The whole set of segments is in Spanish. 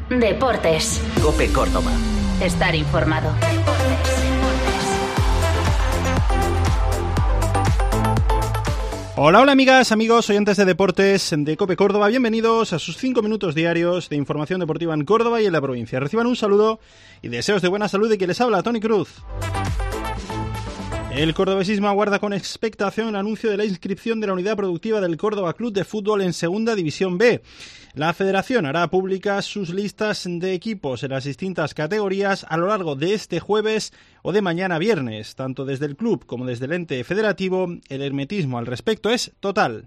Deportes. COPE Córdoba. Estar informado. Hola amigas, amigos, oyentes de Deportes de COPE Córdoba. Bienvenidos a sus 5 minutos diarios de información deportiva en Córdoba y en la provincia. Reciban un saludo y deseos de buena salud de quien les habla, Toni Cruz. El cordobesismo aguarda con expectación el anuncio de la inscripción de la unidad productiva del Córdoba Club de Fútbol en Segunda División B. La federación hará públicas sus listas de equipos en las distintas categorías a lo largo de este jueves o de mañana viernes. Tanto desde el club como desde el ente federativo, el hermetismo al respecto es total.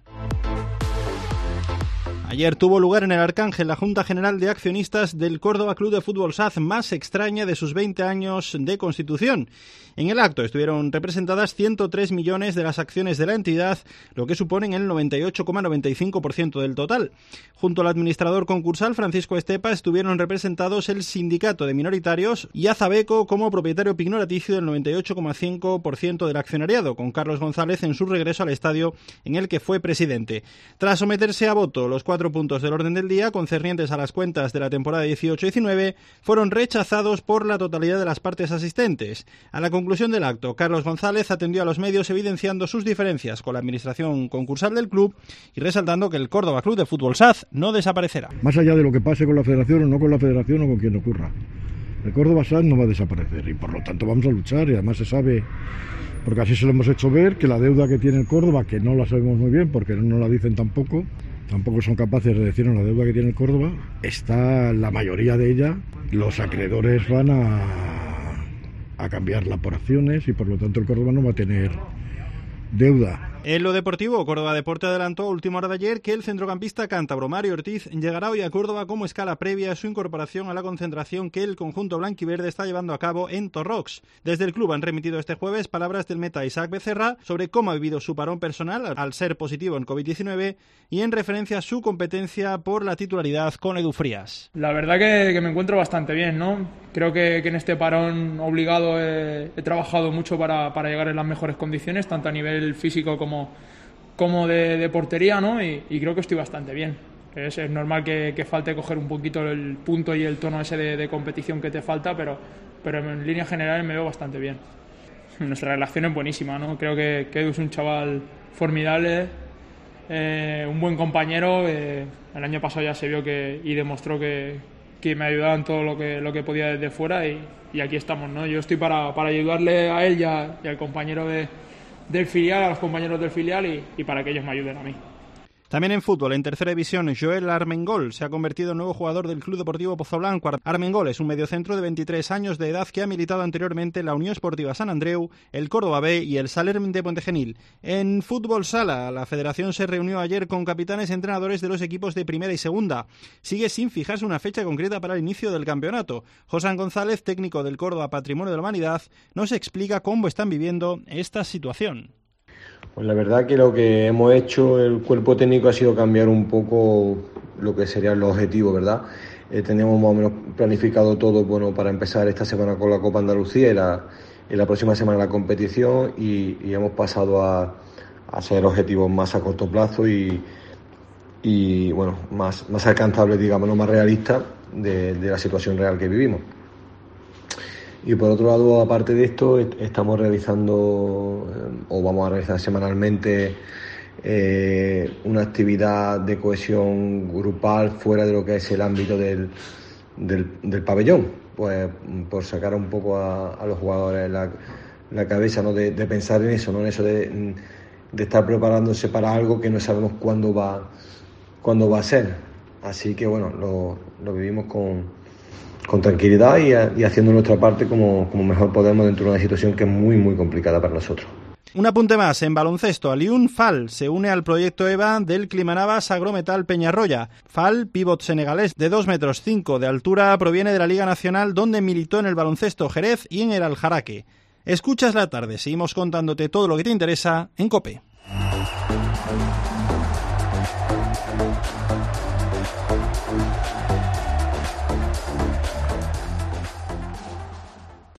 Ayer tuvo lugar en el Arcángel la Junta General de Accionistas del Córdoba Club de Fútbol SAD más extraña de sus 20 años de constitución. En el acto estuvieron representadas 103 millones de las acciones de la entidad, lo que suponen el 98,95% del total. Junto al administrador concursal Francisco Estepa estuvieron representados el sindicato de minoritarios y Azabeco como propietario pignoraticio del 98,5% del accionariado, con Carlos González en su regreso al estadio en el que fue presidente. Tras someterse a voto, los 4 puntos del orden del día concernientes a las cuentas de la temporada 18-19 fueron rechazados por la totalidad de las partes asistentes. A la conclusión del acto, Carlos González atendió a los medios evidenciando sus diferencias con la administración concursal del club y resaltando que el Córdoba Club de Fútbol SAD no desaparecerá. Más allá de lo que pase con la federación o no con la federación o con quien ocurra, el Córdoba SAD no va a desaparecer y por lo tanto vamos a luchar, y además se sabe, porque así se lo hemos hecho ver, que la deuda que tiene el Córdoba, que no la sabemos muy bien porque no la dicen tampoco son capaces de decirnos la deuda que tiene el Córdoba, está la mayoría de ella, los acreedores van a cambiarla por acciones y por lo tanto el Córdoba no va a tener deuda. En lo deportivo, Córdoba Deporte adelantó a última hora de ayer que el centrocampista cántabro Mario Ortiz llegará hoy a Córdoba como escala previa a su incorporación a la concentración que el conjunto blanquiverde está llevando a cabo en Torrox. Desde el club han remitido este jueves palabras del meta Isaac Becerra sobre cómo ha vivido su parón personal al ser positivo en COVID-19 y en referencia a su competencia por la titularidad con Edu Frías. La verdad que me encuentro bastante bien, ¿no? Creo que en este parón obligado he trabajado mucho para llegar en las mejores condiciones, tanto a nivel físico como de portería, ¿no? Y creo que estoy bastante bien. Es normal que falte coger un poquito el punto y el tono ese de competición que te falta, pero en líneas generales me veo bastante bien. Nuestra relación es buenísima, ¿no? Creo que Edu es un chaval formidable, un buen compañero. El año pasado ya se vio y demostró que me ayudaba en todo lo que podía desde fuera y aquí estamos, ¿no? Yo estoy para ayudarle a él y al compañero del filial, a los compañeros del filial y para que ellos me ayuden a mí. También en fútbol, en tercera división, Joel Armengol se ha convertido en nuevo jugador del Club Deportivo Pozoblanco. Armengol es un mediocentro de 23 años de edad que ha militado anteriormente en la Unión Esportiva Sant Andreu, el Córdoba B y el Salerm de Pontegenil. En fútbol sala, la federación se reunió ayer con capitanes y entrenadores de los equipos de primera y segunda. Sigue sin fijarse una fecha concreta para el inicio del campeonato. José González, técnico del Córdoba Patrimonio de la Humanidad, nos explica cómo están viviendo esta situación. Pues la verdad que lo que hemos hecho el cuerpo técnico ha sido cambiar un poco lo que serían los objetivos, ¿verdad? Teníamos más o menos planificado todo, bueno, para empezar esta semana con la Copa Andalucía y la próxima semana la competición y hemos pasado a hacer objetivos más a corto plazo y bueno, más alcanzables, digamos, no más realistas de la situación real que vivimos. Y por otro lado, aparte de esto, estamos realizando o vamos a realizar semanalmente una actividad de cohesión grupal fuera de lo que es el ámbito del pabellón, pues por sacar un poco a los jugadores la cabeza, ¿no? de pensar en eso, ¿no? En eso de estar preparándose para algo que no sabemos cuándo va a ser. Así que bueno, lo vivimos con tranquilidad y haciendo nuestra parte como mejor podemos dentro de una situación que es muy muy complicada para nosotros. Un apunte más, en baloncesto, Alioune Fall se une al proyecto EVA del Climanabas Agrometal Peñarroya. Fall, pívot senegalés de 2,5 metros de altura, proviene de la Liga Nacional donde militó en el baloncesto Jerez y en el Aljaraque. Escuchas la tarde, seguimos contándote todo lo que te interesa en COPE.